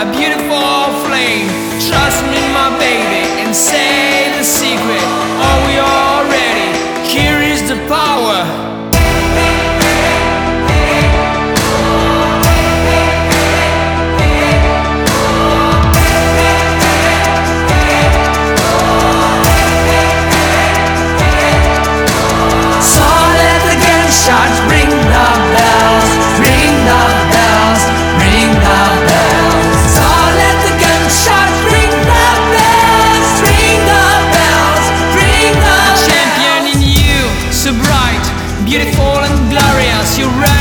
a beautiful flame. Trust me, my baby, and say the secret. Are we all ready? Here is the power. Shots, ring the bells, ring the bells, ring the bells. So let the gunshots ring the bells, ring the bells, ring the bells. Champion in you, so bright, beautiful and glorious. You're right.